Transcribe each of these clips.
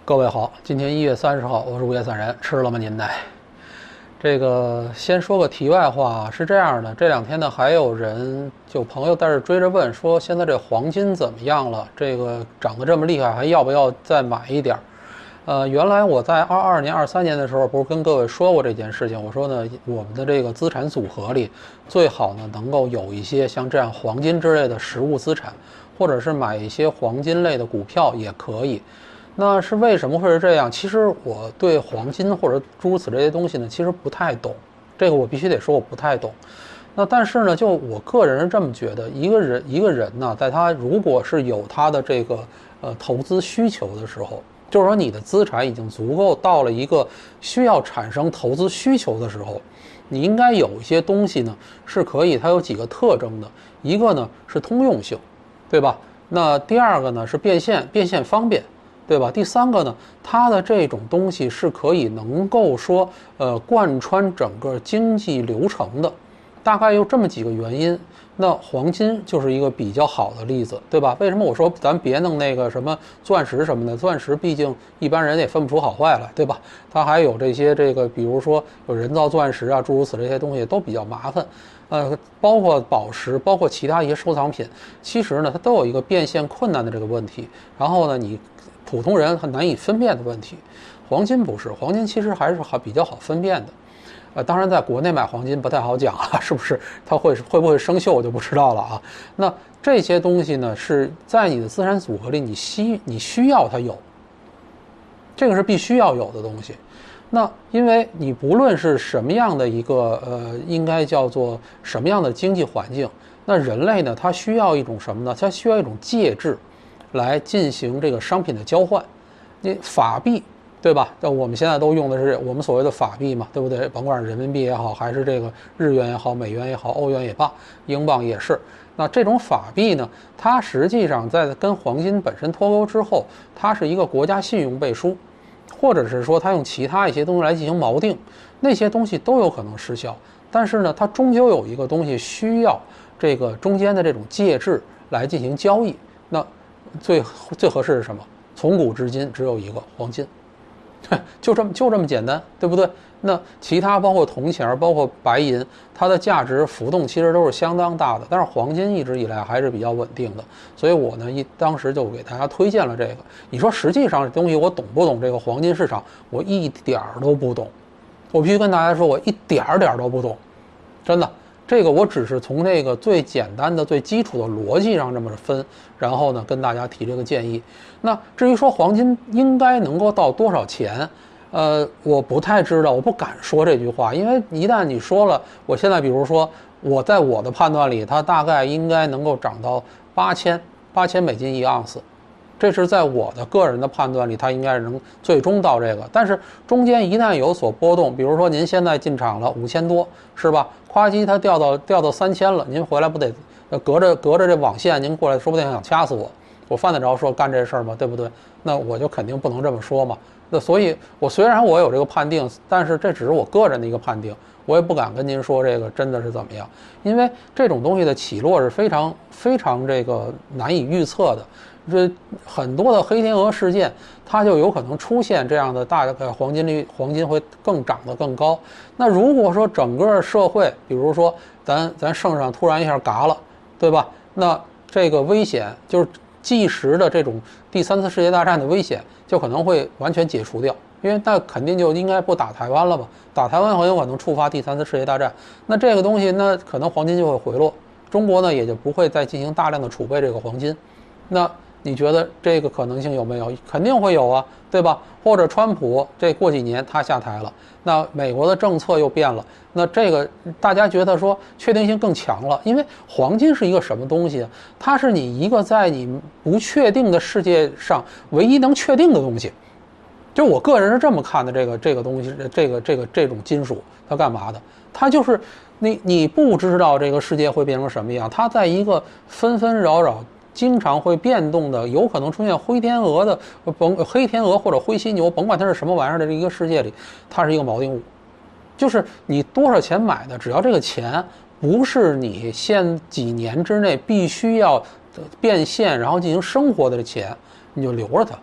各位好，今天1月30号，我是午夜散人，吃了吗您呢？这个先说个题外话，是这样的，这两天呢还有人就朋友在这追着问说，现在这黄金怎么样了？这个涨得这么厉害，还要不要再买一点？原来我在22年、23年的时候，不是跟各位说过这件事情？我说呢，我们的这个资产组合里，最好呢能够有一些像这样黄金之类的实物资产，或者是买一些黄金类的股票也可以。那是为什么会是这样？其实我对黄金或者诸如此这些东西呢，其实不太懂。这个我必须得说我不太懂。那但是呢，就我个人是这么觉得，一个人呢，在他如果是有他的这个投资需求的时候，就是说你的资产已经足够到了一个需要产生投资需求的时候，你应该有一些东西呢是可以，它有几个特征的。一个呢是通用性，对吧？那第二个呢是变现方便。对吧？第三个呢，它的这种东西是可以能够说，贯穿整个经济流程的，大概有这么几个原因。那黄金就是一个比较好的例子，对吧？为什么我说咱别弄那个什么钻石什么的？钻石毕竟一般人也分不出好坏来，对吧？它还有这些比如说有人造钻石啊，诸如此这些东西都比较麻烦。包括宝石，包括其他一些收藏品，其实呢，它都有一个变现困难的这个问题。然后呢，你普通人很难以分辨的问题。黄金不是，黄金其实还是比较好分辨的。当然在国内买黄金不太好讲了，是不是？它会不会生锈我就不知道了啊。那这些东西呢，是在你的资产组合里，你需要它有，这个是必须要有的东西。那因为你不论是什么样的一个应该叫做什么样的经济环境，那人类呢，它需要一种什么呢？它需要一种介质来进行这个商品的交换。你法币，对吧？我们现在都用的是我们所谓的法币嘛，对不对？甭管是人民币也好，还是这个日元也好，美元也好，欧元也罢，英镑也是。那这种法币呢，它实际上在跟黄金本身脱钩之后，它是一个国家信用背书。或者是说它用其他一些东西来进行锚定，那些东西都有可能失效。但是呢，它终究有一个东西需要这个中间的这种介质来进行交易。那最合适是什么？从古至今只有一个黄金，就这么简单，对不对？那其他包括铜钱，包括白银，它的价值浮动其实都是相当大的，但是黄金一直以来还是比较稳定的。所以我呢当时就给大家推荐了这个。你说实际上这东西我懂不懂这个黄金市场？我一点都不懂，我必须跟大家说，我一点都不懂，真的。这个我只是从这个最简单的、最基础的逻辑上这么分，然后呢跟大家提这个建议。那至于说黄金应该能够到多少钱？我不太知道，我不敢说这句话，因为一旦你说了，我现在比如说我在我的判断里，它大概应该能够涨到8000美金一盎司，这是在我的个人的判断里，它应该是能最终到这个。但是中间一旦有所波动，比如说您现在进场了5000多，是吧？夸叽它掉到3000了，您回来不得隔着这网线，您过来说不定想掐死我，我犯得着说干这事儿吗？对不对？那我就肯定不能这么说嘛。那所以，我虽然我有这个判定，但是这只是我个人的一个判定，我也不敢跟您说这个真的是怎么样，因为这种东西的起落是非常这个难以预测的。这很多的黑天鹅事件，它就有可能出现这样的大概黄金会更涨得更高。那如果说整个社会，比如说咱圣上突然一下嘎了，对吧？那这个危险就是即时的这种第3次世界大战的危险就可能会完全解除掉，因为那肯定就应该不打台湾了吧？打台湾很有可能触发第3次世界大战，那这个东西那可能黄金就会回落，中国呢也就不会再进行大量的储备这个黄金。那你觉得这个可能性有没有？肯定会有啊，对吧？或者川普这过几年他下台了，那美国的政策又变了，那这个大家觉得说确定性更强了，因为黄金是一个什么东西？它是你一个在你不确定的世界上唯一能确定的东西。就我个人是这么看的，这个东西，这种金属，它干嘛的？它就是你不知道这个世界会变成什么样，它在一个纷纷扰扰。经常会变动的，有可能出现黑天鹅或者灰犀牛，甭管它是什么玩意儿的这一个世界里，它是一个锚定物，就是你多少钱买的，只要这个钱不是你现几年之内必须要变现然后进行生活的钱，你就留着它。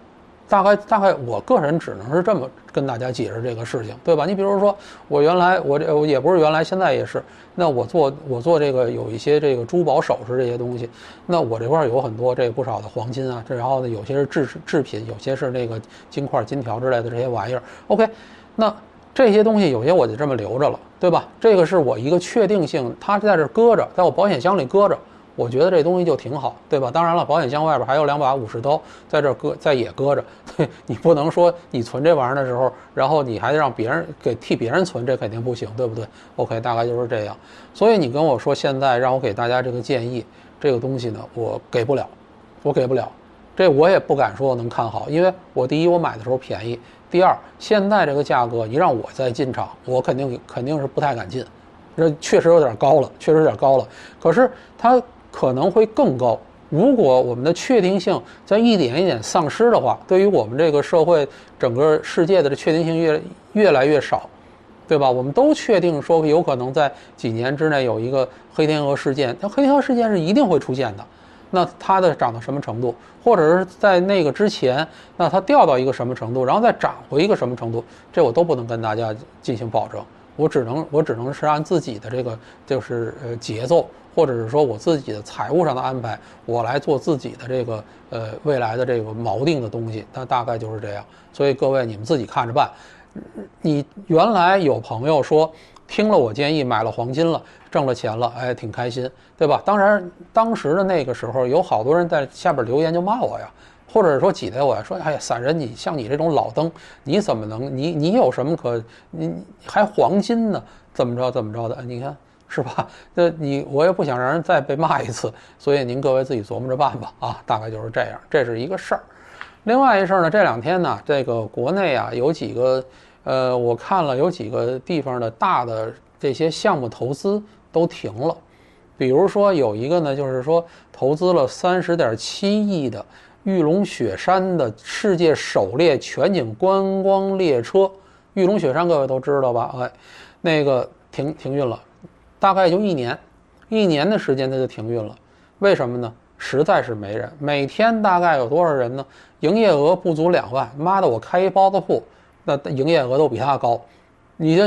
大概，我个人只能是这么跟大家解释这个事情，对吧？你比如说，我原来我也不是原来，现在也是。那我做这个有一些这个珠宝首饰这些东西，那我这块有很多不少的黄金啊，然后呢有些是制品，有些是那个金块、金条之类的这些玩意儿。OK， 那这些东西有些我就这么留着了，对吧？这个是我一个确定性，它在这搁着，在我保险箱里搁着。我觉得这东西就挺好，对吧？当然了，保险箱外边还有2把50刀在这也搁着，对，你不能说你存这玩意儿的时候，然后你还让别人替别人存，这肯定不行，对不对 ？OK， 大概就是这样。所以你跟我说现在让我给大家这个建议，这个东西呢，我给不了，这我也不敢说我能看好，因为第一我买的时候便宜，第二现在这个价格你让我再进场，我肯定是不太敢进，这确实有点高了，可是它可能会更高。如果我们的确定性在一点一点丧失的话，对于我们这个社会整个世界的这确定性越来越少，对吧？我们都确定说有可能在几年之内有一个黑天鹅事件，那黑天鹅事件是一定会出现的。那它的涨到什么程度，或者是在那个之前，那它掉到一个什么程度，然后再涨回一个什么程度，这我都不能跟大家进行保证。我只能是按自己的这个节奏，或者是说我自己的财务上的安排，我来做自己的这个未来的这个锚定的东西，它大概就是这样。所以各位你们自己看着办。你原来有朋友说听了我建议买了黄金了，挣了钱了，哎，挺开心，对吧？当然当时的那个时候有好多人在下边留言就骂我呀。或者说挤兑我呀，说哎呀，散人你像你这种老登，你怎么能你有什么你还黄金呢？怎么着的？你看是吧？我也不想让人再被骂一次，所以您各位自己琢磨着办吧啊，大概就是这样，这是一个事儿。另外一事儿呢，这2天呢，这个国内啊有几个我看了有几个地方的大的这些项目投资都停了，比如说有一个呢，就是说投资了30.7亿的。玉龙雪山的世界首列全景观光列车，玉龙雪山各位都知道吧？哎，那个停运了，大概就一年的时间它就停运了。为什么呢？实在是没人，每天大概有多少人呢？营业额不足2万，妈的，我开一包子铺，那营业额都比他高。你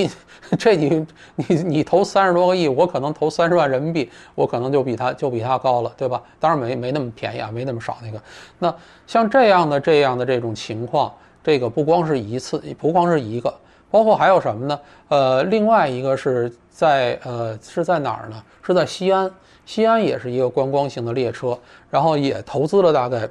投30多个亿，我可能投30万人民币，我可能就比他高了，对吧？当然没那么便宜啊，没那么少那个。那像这样的这种情况，这个不光是一个，包括还有什么呢？另外一个是在哪儿呢？是在西安，西安也是一个观光型的列车，然后也投资了大概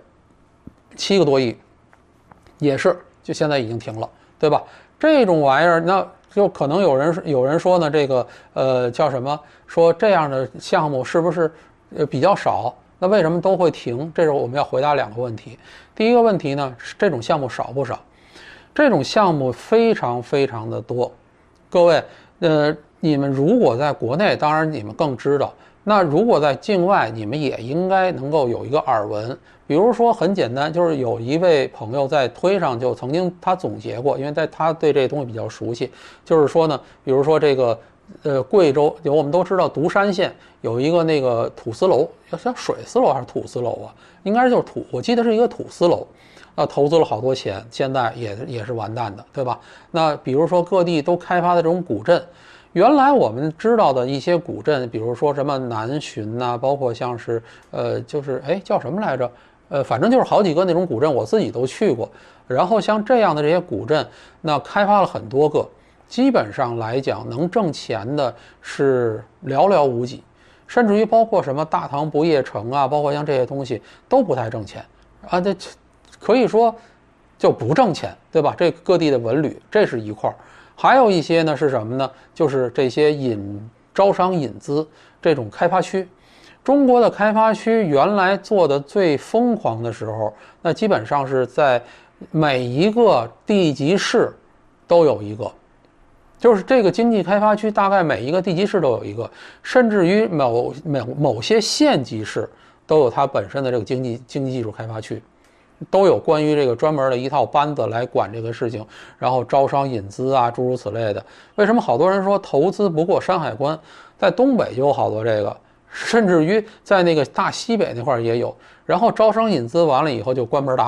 7个多亿，也是就现在已经停了，对吧？这种玩意儿，那就可能有人说呢，这个叫什么？说这样的项目是不是比较少？那为什么都会停？这时候我们要回答2个问题。第一个问题呢，这种项目少不少？这种项目非常非常的多。各位，你们如果在国内，当然你们更知道。那如果在境外，你们也应该能够有一个耳闻。比如说很简单，就是有一位朋友在推上就曾经他总结过，因为他对这东西比较熟悉，就是说呢，比如说这个贵州我们都知道独山县有一个那个土丝楼，叫水丝楼还是土丝楼啊？应该就是我记得是一个土丝楼。投资了好多钱，现在也是完蛋的，对吧？那比如说各地都开发的这种古镇，原来我们知道的一些古镇，比如说什么南浔呐，包括像是叫什么来着？反正就是好几个那种古镇，我自己都去过。然后像这样的这些古镇，那开发了很多个，基本上来讲能挣钱的是寥寥无几，甚至于包括什么大唐不夜城啊，包括像这些东西都不太挣钱啊，这可以说就不挣钱，对吧？这各地的文旅这是一块，还有一些呢是什么呢？就是这些招商引资这种开发区。中国的开发区原来做的最疯狂的时候，那基本上是在每一个地级市都有一个，就是这个经济开发区大概每一个地级市都有一个，甚至于某些县级市都有它本身的这个经济技术开发区，都有关于这个专门的一套班子来管这个事情，然后招商引资啊，诸如此类的。为什么好多人说投资不过山海关？在东北就有好多这个，甚至于在那个大西北那块也有。然后招商引资完了以后就关门打狗，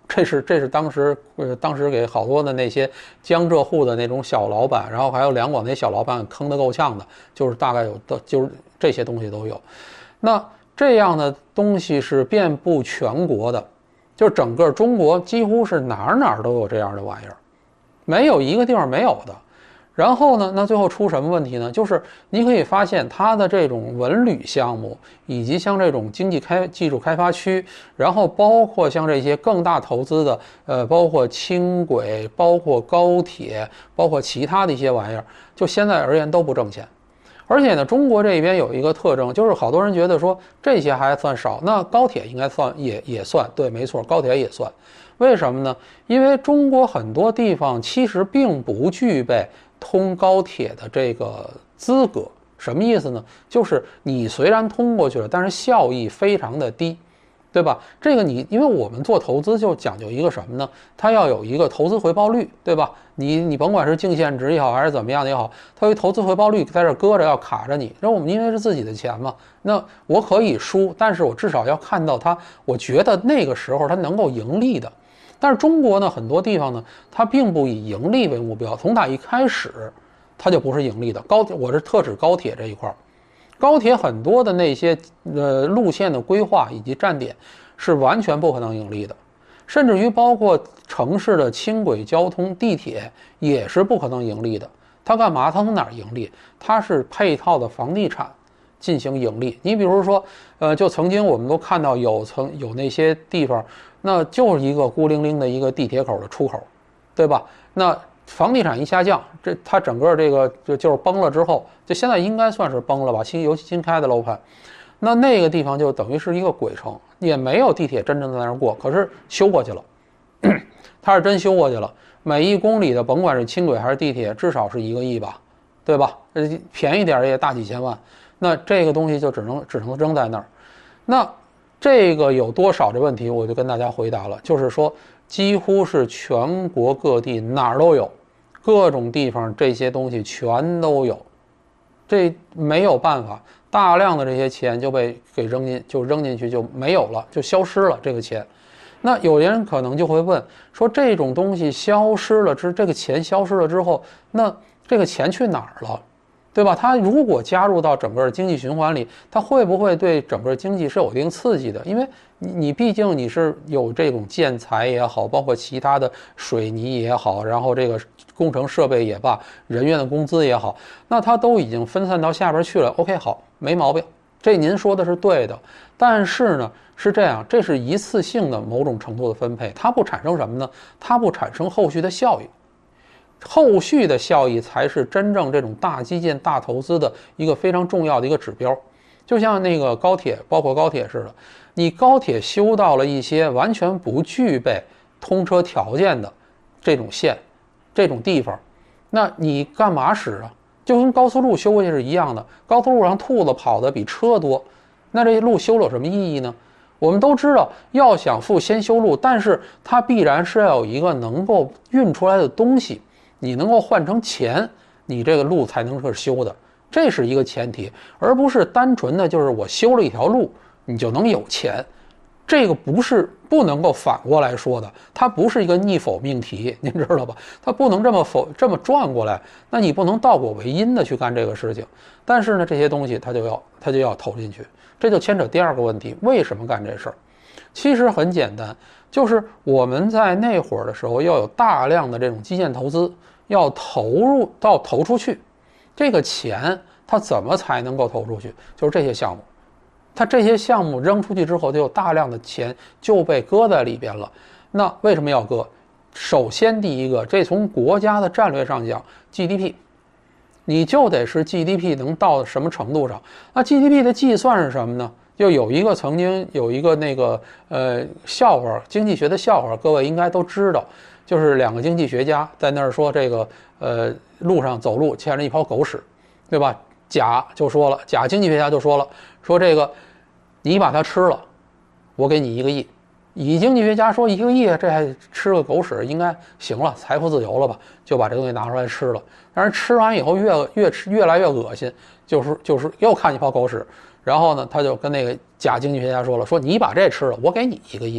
这是当时给好多的那些江浙沪的那种小老板，然后还有两广那小老板坑得够呛的，就是大概有的就是这些东西都有。那这样的东西是遍布全国的，就是整个中国几乎是哪儿都有这样的玩意儿，没有一个地方没有的。然后呢，那最后出什么问题呢？就是你可以发现它的这种文旅项目，以及像这种技术开发区，然后包括像这些更大投资的，包括轻轨，包括高铁，包括其他的一些玩意儿，就现在而言都不挣钱。而且呢，中国这边有一个特征，就是好多人觉得说这些还算少，那高铁应该算也算，对，没错，高铁也算。为什么呢？因为中国很多地方其实并不具备通高铁的这个资格。什么意思呢？就是你虽然通过去了，但是效益非常的低，对吧？这个因为我们做投资就讲究一个什么呢？它要有一个投资回报率，对吧？你甭管是净现值也好，还是怎么样的也好，它有投资回报率在这搁着要卡着你。然后我们因为是自己的钱嘛，那我可以输，但是我至少要看到它，我觉得那个时候它能够盈利的。但是中国呢，很多地方呢，它并不以盈利为目标，从它一开始，它就不是盈利的。我是特指高铁这一块，高铁很多的那些路线的规划以及站点是完全不可能盈利的，甚至于包括城市的轻轨交通、地铁也是不可能盈利的。它干嘛？它从哪儿盈利？它是配套的房地产进行盈利。你比如说，就曾经我们都看到有那些地方。那就是一个孤零零的一个地铁口的出口，对吧？那房地产一下降，它整个这个就是崩了之后，就现在应该算是崩了吧？尤其新开的楼盘，那个地方就等于是一个鬼城，也没有地铁真正在那儿过，可是修过去了，它是真修过去了。每1公里的，甭管是轻轨还是地铁，至少是1个亿吧，对吧？便宜点也大几千万。那这个东西就只能扔在那儿，那。这个有多少这问题，我就跟大家回答了，就是说几乎是全国各地哪儿都有，各种地方这些东西全都有，这没有办法，大量的这些钱就被扔进去就没有了，就消失了这个钱。那有人可能就会问说，这种东西消失了这个钱消失了之后，那这个钱去哪儿了？对吧？它如果加入到整个经济循环里，它会不会对整个经济是有一定刺激的？因为你毕竟你是有这种建材也好，包括其他的水泥也好，然后这个工程设备也罢，人员的工资也好，那它都已经分散到下边去了。OK， 好，没毛病，这您说的是对的。但是呢，是这样，这是一次性的某种程度的分配，它不产生什么呢？它不产生后续的效益。后续的效益才是真正这种大基建、大投资的一个非常重要的一个指标。就像那个高铁，包括高铁似的，你高铁修到了一些完全不具备通车条件的这种线、这种地方，那你干嘛使啊？就跟高速路修过去是一样的，高速路上兔子跑的比车多，那这路修了有什么意义呢？我们都知道，要想富先修路，但是它必然是要有一个能够运出来的东西。你能够换成钱，你这个路才能是修的，这是一个前提，而不是单纯的就是我修了一条路，你就能有钱，这个不能够反过来说的，它不是一个逆否命题，您知道吧？它不能这么转过来，那你不能倒果为因的去干这个事情。但是呢，这些东西它就要投进去，这就牵扯第二个问题，为什么干这事儿？其实很简单，就是我们在那会儿的时候要有大量的这种基建投资，要投出去，这个钱它怎么才能够投出去？就是这些项目，它这些项目扔出去之后，就有大量的钱就被搁在里边了。那为什么要搁？首先第一个，这从国家的战略上讲 ，GDP， 你就得是 GDP 能到什么程度上？那 GDP 的计算是什么呢？就曾经有一个那个笑话，经济学的笑话，各位应该都知道，就是2个经济学家在那儿说这个路上走路牵着一泡狗屎，对吧？甲经济学家就说了，说这个你把它吃了，我给你1个亿。乙经济学家说1个亿，这还吃个狗屎应该行了，财富自由了吧？就把这东西拿出来吃了。但是吃完以后越来越恶心，就是又看一泡狗屎。然后呢，他就跟那个甲经济学家说了，说你把这吃了，我给你1个亿。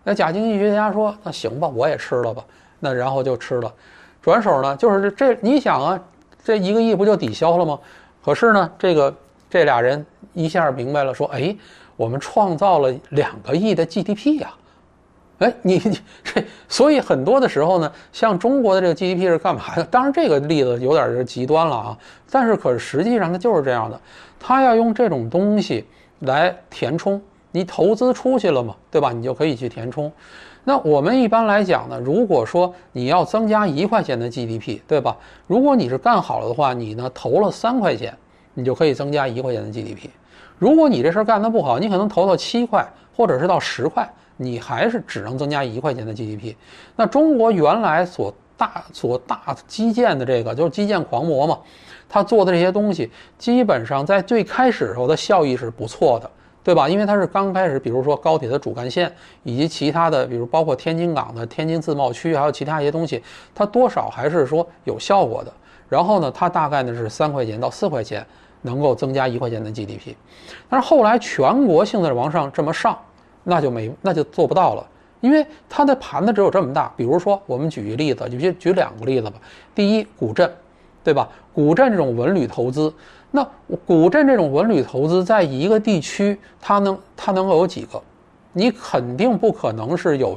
那假经济学家说，那行吧，我也吃了吧，那然后就吃了。转手呢，就是这你想啊，这1个亿不就抵消了吗？可是呢，这俩人一下明白了，说，哎，我们创造了2个亿的 GDP 呀。哎，所以很多的时候呢，像中国的这个 GDP 是干嘛的？当然这个例子有点极端了啊，但是可是实际上它就是这样的，它要用这种东西来填充。你投资出去了嘛，对吧？你就可以去填充。那我们一般来讲呢，如果说你要增加1块钱的 GDP， 对吧？如果你是干好了的话，你呢投了3块钱，你就可以增加1块钱的 GDP。如果你这事儿干得不好，你可能投到7块，或者是到10块。你还是只能增加1块钱的 GDP。那中国原来所大基建的这个就是基建狂魔嘛，他做的这些东西基本上在最开始的时候的效益是不错的，对吧？因为它是刚开始，比如说高铁的主干线以及其他的，比如包括天津港的天津自贸区，还有其他一些东西，它多少还是说有效果的。然后呢，它大概呢是3块钱到4块钱能够增加1块钱的 GDP。但是后来全国性的往上这么上。那就做不到了，因为它的盘子只有这么大。比如说，我们举一例子，就举2个例子吧。第一，古镇，对吧？古镇这种文旅投资，那古镇这种文旅投资在一个地区，它能够有几个？你肯定不可能是有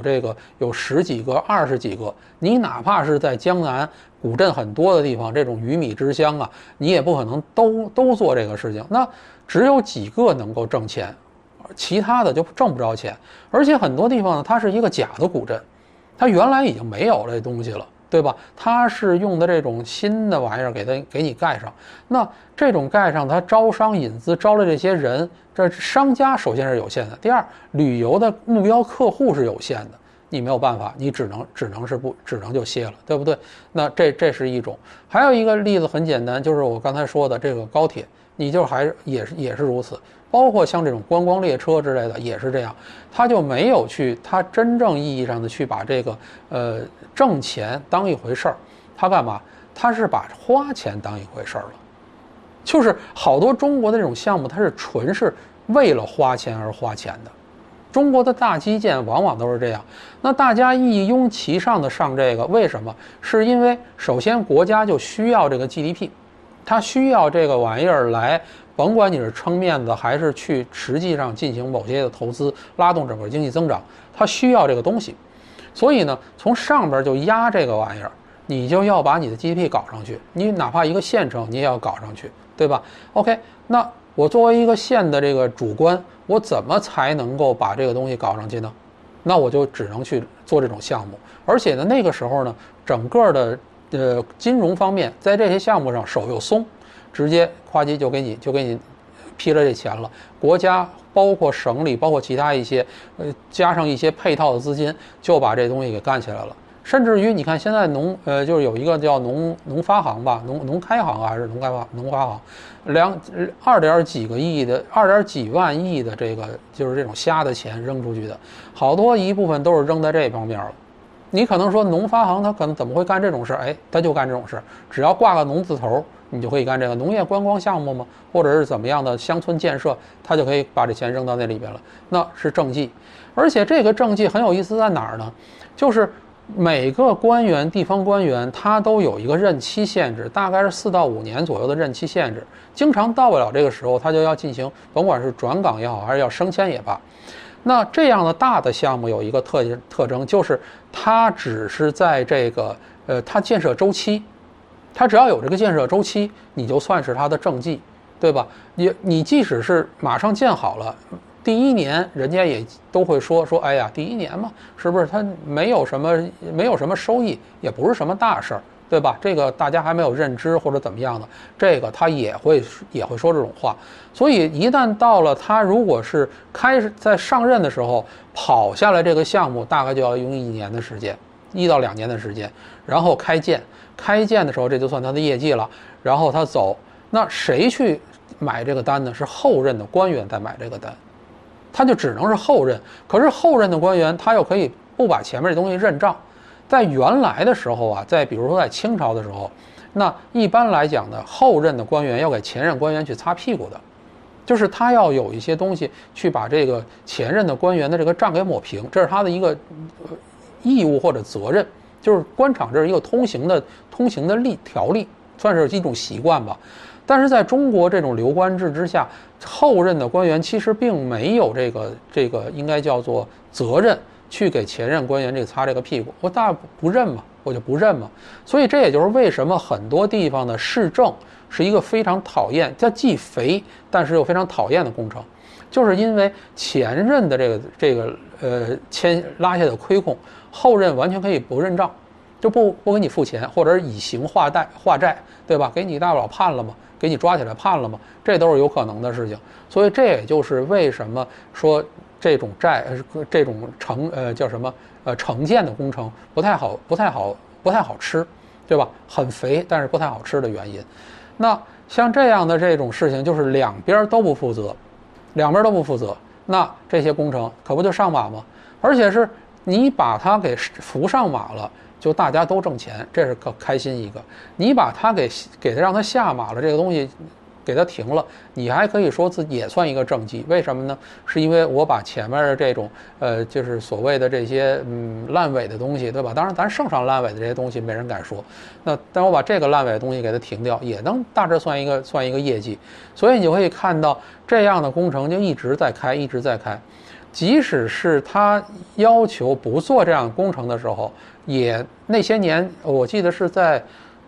10几个、20几个。你哪怕是在江南古镇很多的地方，这种鱼米之乡啊，你也不可能都做这个事情。那只有几个能够挣钱。其他的就挣不着钱，而且很多地方呢，它是一个假的古镇，它原来已经没有这东西了，对吧？它是用的这种新的玩意儿给你盖上。那这种盖上，它招商引资招了这些人，这商家首先是有限的。第二，旅游的目标客户是有限的，你没有办法，你只能就歇了，对不对？那这是一种。还有一个例子很简单，就是我刚才说的这个高铁，你就也是如此。包括像这种观光列车之类的也是这样，他就没有他真正意义上的去把这个挣钱当一回事儿，他干嘛？他是把花钱当一回事儿了。就是好多中国的这种项目，它是纯是为了花钱而花钱的。中国的大基建往往都是这样，那大家一拥其上的上这个，为什么？是因为首先国家就需要这个 GDP， 它需要这个玩意儿来。甭管你是撑面子还是去实际上进行某些的投资，拉动整个经济增长，它需要这个东西。所以呢，从上边就压这个玩意儿，你就要把你的 GDP 搞上去。你哪怕一个县城，你也要搞上去，对吧 ？OK， 那我作为一个县的这个主官，我怎么才能够把这个东西搞上去呢？那我就只能去做这种项目。而且呢，那个时候呢，整个的金融方面在这些项目上手又松。直接夸叽就给你批了这钱了，国家包括省里包括其他一些加上一些配套的资金，就把这东西给干起来了。甚至于你看现在就是有一个叫农发行吧，农开行还是农发行，2点几个亿的2点几万亿的这个就是这种瞎的钱扔出去的，好多一部分都是扔在这方面了。你可能说农发行他可能怎么会干这种事？哎，他就干这种事，只要挂个农字头，你就可以干这个农业观光项目嘛，或者是怎么样的乡村建设，他就可以把这钱扔到那里边了。那是政绩，而且这个政绩很有意思在哪儿呢？就是每个官员、地方官员他都有一个任期限制，大概是4到5年左右的任期限制，经常到不了这个时候，他就要进行，甭管是转岗也好，还是要升迁也罢。那这样的大的项目有一个特征，就是它只是在这个它建设周期，它只要有这个建设周期，你就算是它的政绩，对吧？你即使是马上建好了，第1年人家也都会说，哎呀，第1年嘛，是不是它没有什么收益，也不是什么大事儿。对吧？这个大家还没有认知或者怎么样的，这个他也会说这种话。所以一旦到了他如果是在上任的时候跑下来这个项目，大概就要用1年的时间，1到2年的时间，然后开建的时候，这就算他的业绩了。然后他走，那谁去买这个单呢？是后任的官员在买这个单，他就只能是后任。可是后任的官员他又可以不把前面这东西认账。在原来的时候啊，比如说在清朝的时候，那一般来讲呢，后任的官员要给前任官员去擦屁股的， 就是他要有一些东西去把这个前任的官员的这个账给抹平，这是他的一个义务或者责任。就是官场这是一个通行的条例，算是一种习惯吧。但是在中国这种流官制之下，后任的官员其实并没有这个应该叫做责任去给前任官员这个擦这个屁股。我大不认嘛，我就不认嘛。所以这也就是为什么很多地方的市政是一个非常讨厌，它既肥但是又非常讨厌的工程，就是因为前任的这个拉下的亏空，后任完全可以不认账，就不给你付钱，或者是以刑化债，对吧？给你大不了判了嘛，给你抓起来判了嘛，这都是有可能的事情。所以这也就是为什么说这种城建的工程不太好吃，对吧？很肥，但是不太好吃的原因。那像这样的这种事情，就是两边都不负责，那这些工程可不就上马吗？而且是你把它给扶上马了，就大家都挣钱，这是可开心一个。你把它给它让它下马了，这个东西给它停了，你还可以说自己也算一个政绩。为什么呢？是因为我把前面的这种就是所谓的这些烂尾的东西，对吧？当然咱剩上烂尾的这些东西没人敢说。那但我把这个烂尾的东西给它停掉，也能大致算一个业绩。所以你就可以看到这样的工程就一直在开。即使是他要求不做这样的工程的时候，也那些年我记得是在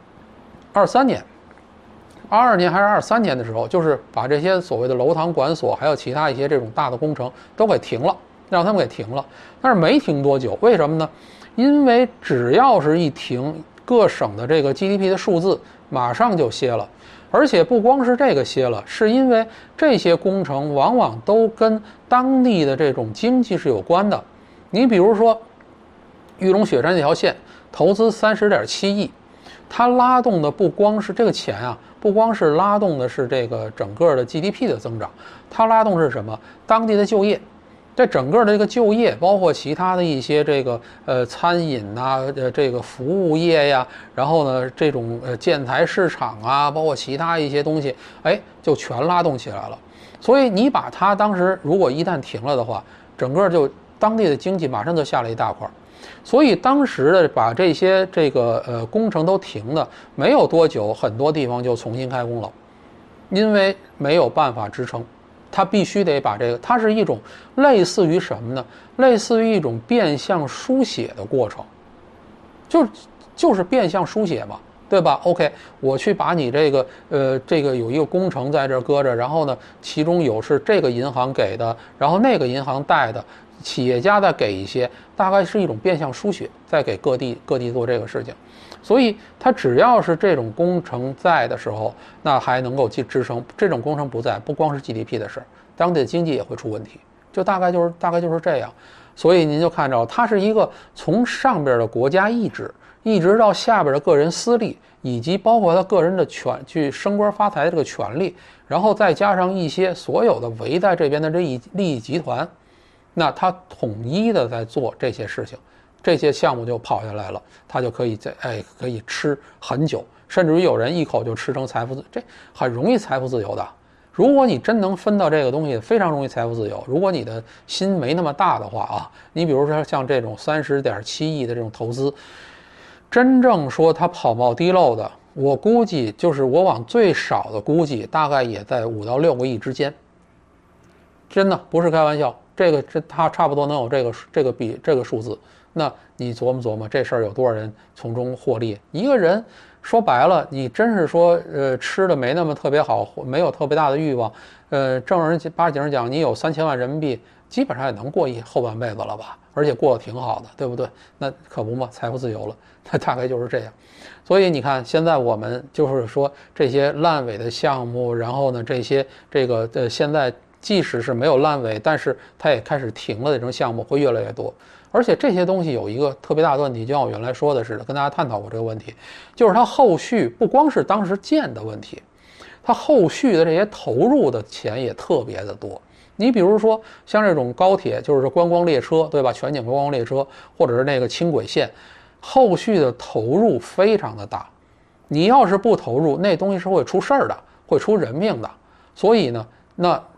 22年还是23年的时候，就是把这些所谓的楼堂馆所还有其他一些这种大的工程都给停了，让他们给停了。但是没停多久，为什么呢？因为只要是一停，各省的这个 GDP 的数字马上就歇了。而且不光是这个歇了，是因为这些工程往往都跟当地的这种经济是有关的。你比如说玉龙雪山这条线投资30.7亿，它拉动的不光是这个钱啊，不光是拉动的是这个整个的 GDP 的增长，它拉动是什么？当地的就业。这整个的这个就业，包括其他的一些这个餐饮啊，这个服务业呀，然后呢这种建材市场啊，包括其他一些东西，就全拉动起来了。所以你把它当时如果一旦停了的话，整个就当地的经济马上就下了一大块。所以当时的把这些工程都停的没有多久，很多地方就重新开工了，因为没有办法支撑。它必须得把这个，它是一种类似于什么呢？类似于一种变相书写的过程，就是变相书写嘛，对吧 ？OK， 我去把你这个有一个工程在这搁着，然后呢，其中有是这个银行给的，然后那个银行贷的，企业家再给一些，大概是一种变相书写，再给各地做这个事情。所以它只要是这种工程在的时候，那还能够去支撑。这种工程不在，不光是 GDP 的事儿，当地的经济也会出问题。就大概就是这样。所以您就看着，它是一个从上边的国家意志，一直到下边的个人私利，以及包括他个人的去升官发财的这个权利，然后再加上一些所有的围在这边的利益集团，那他统一的在做这些事情。这些项目就跑下来了，他就可以可以吃很久，甚至于有人一口就吃成财富这很容易财富自由的。如果你真能分到这个东西，非常容易财富自由。如果你的心没那么大的话啊，你比如说像这种30.7亿的这种投资，真正说它跑冒滴漏的，我估计就是我往最少的估计，大概也在5到6个亿之间。真的不是开玩笑，它差不多能有这个数字。那你琢磨这事儿有多少人从中获利？一个人说白了，你真是说吃的没那么特别好，没有特别大的欲望，正儿八经讲，你有3000万人民币，基本上也能过后半辈子了吧？而且过得挺好的，对不对？那可不嘛，财富自由了，那大概就是这样。所以你看，现在我们就是说这些烂尾的项目，然后呢，现在即使是没有烂尾，但是它也开始停了的这种项目会越来越多。而且这些东西有一个特别大的问题，就像我原来说的似的，跟大家探讨过这个问题，就是它后续不光是当时建的问题，它后续的这些投入的钱也特别的多。你比如说像这种高铁，就是观光列车，对吧？全景观光列车，或者是那个轻轨线，后续的投入非常的大。你要是不投入，那东西是会出事儿的，会出人命的。所以呢，那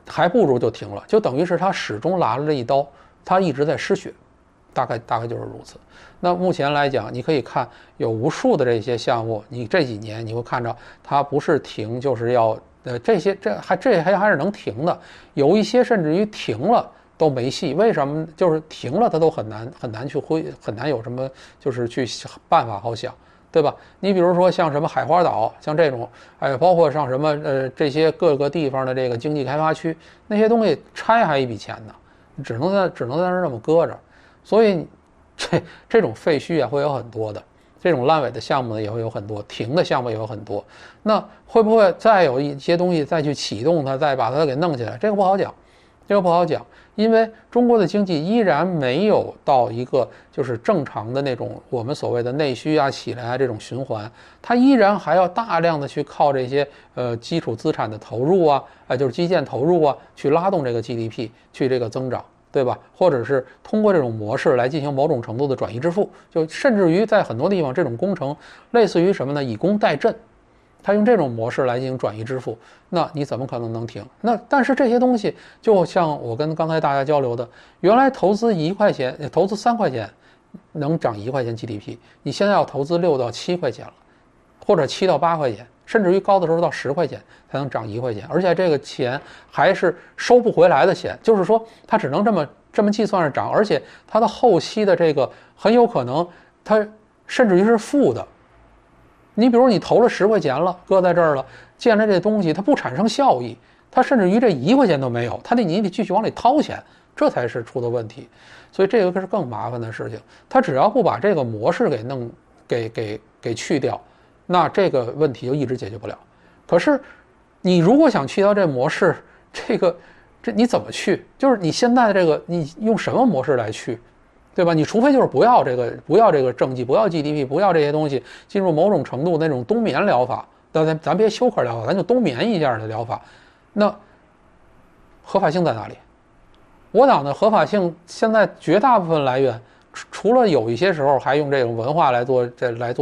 还不如就停了，就等于是他始终拉了这一刀，他一直在失血，大概就是如此。那目前来讲，你可以看有无数的这些项目，你这几年你会看着它不是停就是要这还是能停的，有一些甚至于停了都没戏。为什么？就是停了它都很难去很难有什么就是去办法好想。对吧？你比如说像什么海花岛，像这种，包括像什么这些各个地方的这个经济开发区，那些东西拆还一笔钱呢，只能在那儿这么搁着，所以这种废墟也会有很多的，这种烂尾的项目呢也会有很多，停的项目也有很多。那会不会再有一些东西再去启动它，再把它给弄起来？这个不好讲，因为中国的经济依然没有到一个就是正常的那种我们所谓的内需啊、起来啊这种循环，它依然还要大量的去靠这些基础资产的投入啊，就是基建投入啊，去拉动这个 GDP 去这个增长，对吧？或者是通过这种模式来进行某种程度的转移支付，就甚至于在很多地方这种工程类似于什么呢？以工代赈。他用这种模式来进行转移支付，那你怎么可能能停？那但是这些东西，就像我跟刚才大家交流的，原来投资1块钱，投资3块钱，能涨1块钱 GDP， 你现在要投资6到7块钱了，或者7到8块钱，甚至于高的时候到10块钱才能涨1块钱，而且这个钱还是收不回来的钱，就是说它只能这么计算着涨，而且它的后期的这个很有可能它甚至于是负的。你比如你投了10块钱了，搁在这儿了，建了这东西它不产生效益，它甚至于这1块钱都没有，你得继续往里掏钱，这才是出的问题。所以这个是更麻烦的事情。它只要不把这个模式给去掉，那这个问题就一直解决不了。可是你如果想去掉这模式，这你怎么去？就是你现在的这个你用什么模式来去？对吧？你除非就是不要这个政绩，不要 GDP， 不要这些东西，进入某种程度那种冬眠疗法，咱别休克疗法，咱就冬眠一下的疗法。那合法性在哪里？我党的合法性现在绝大部分来源，除了有一些时候还用这种文化来做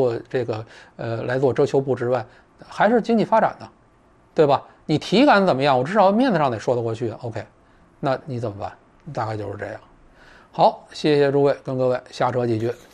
遮羞布之外，还是经济发展的，对吧？你体感怎么样？我至少面子上得说得过去。OK， 那你怎么办？大概就是这样。好，谢谢诸位，跟各位瞎扯几句。